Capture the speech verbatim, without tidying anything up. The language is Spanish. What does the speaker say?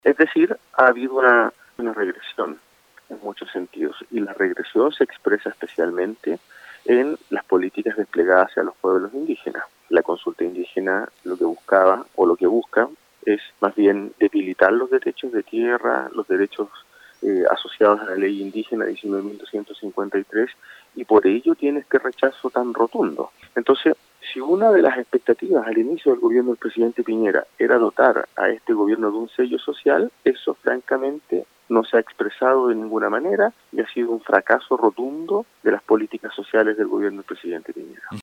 Es decir, ha habido una, una regresión en muchos sentidos, y la regresión se expresa especialmente en las políticas desplegadas hacia los pueblos indígenas. La consulta indígena lo que buscaba, o lo que busca, es más bien debilitar los derechos de tierra, los derechos eh, asociados a la ley indígena diecinueve mil doscientos cincuenta y tres, y por ello tiene este rechazo tan rotundo. Entonces, si una de las expectativas al inicio del gobierno del presidente Piñera era dotar a este gobierno de un sello social, eso francamente no se ha expresado de ninguna manera y ha sido un fracaso rotundo de las políticas sociales del gobierno del presidente Piñera.